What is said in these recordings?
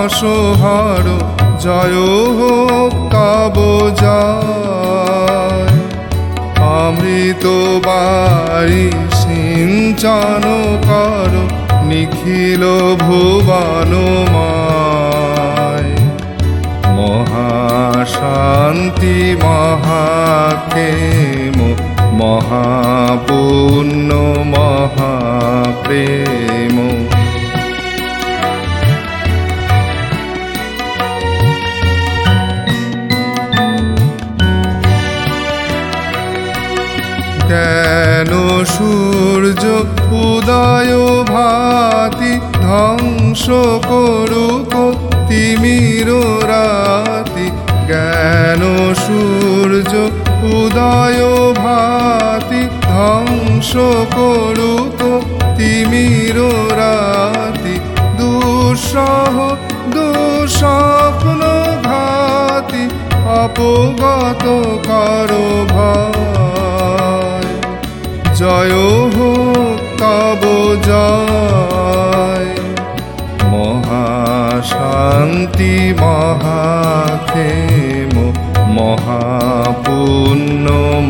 তামসহার জয় হোক তব জয়। অমৃত বারি সিঞ্চন কর নিখিল ভুবনময়। মহাশান্তি মহাক্ষেম মহাপুণ্য মহাপ্রেম। কেন সূর্য উদয় ভাতি ধ্বংস করুক তিমির রাতি। জ্ঞান সূর্য উদয় ভাতি ধ্বংস করুক তিমির রাতি। দুঃসহ দুঃস্বপ্ন ঘাতি অপগত করো ভয়। জয় হোক তব জয়। মহাশান্তি মহাক্ষেম মহাপুণ্য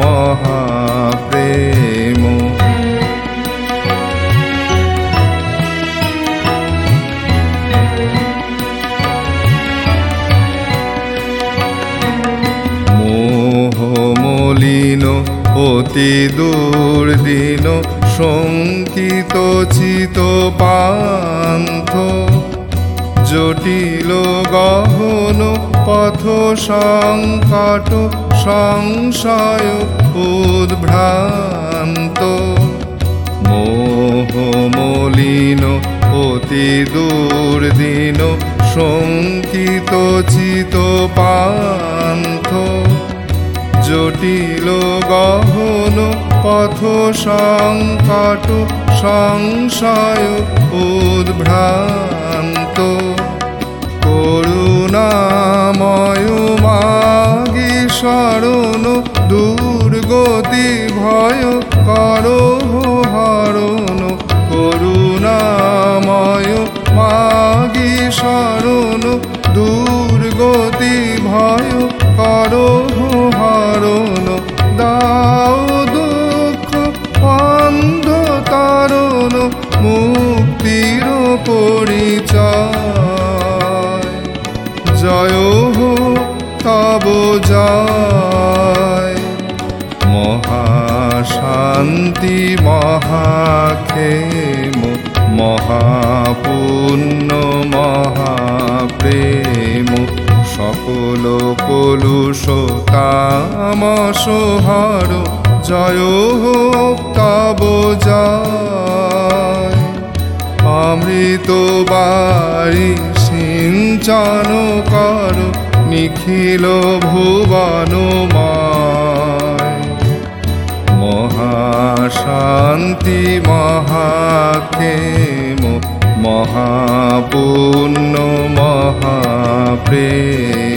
মহাপ্রেম। মোহ মলিন অতি দুর্দিন শঙ্কিত চিত পান্থ। জটিল গহন পথ সংকট সংশয় উদ্ভ্রান্ত। মোহ মলিন অতি দুর্দিন শঙ্কিত চিত পান্থ। জটিল গহন পথ সংকট সংশয় উদ্ভ্রান্ত। করুণাময় মাগি শরণ দুর্গতি ভয় করো হরণ। করুণাময় মাগি শরণ দুর্গতি ভয় করো হরণ। দাও দুঃখ অন্ধ তারণ মুক্তির পরিচয়। জয় হোক তব জয়। মহাশান্তি মহাক্ষেম মহাপুণ্য মহাপ্রেম। সকল কলুষ তামসহার জয় হোক তব জয়। অমৃত বারি সিঞ্চন কর নিখিল ভুবনময়। মহাশান্তি মহাক্ষেম মহাপুণ্য মহাপ্রেম।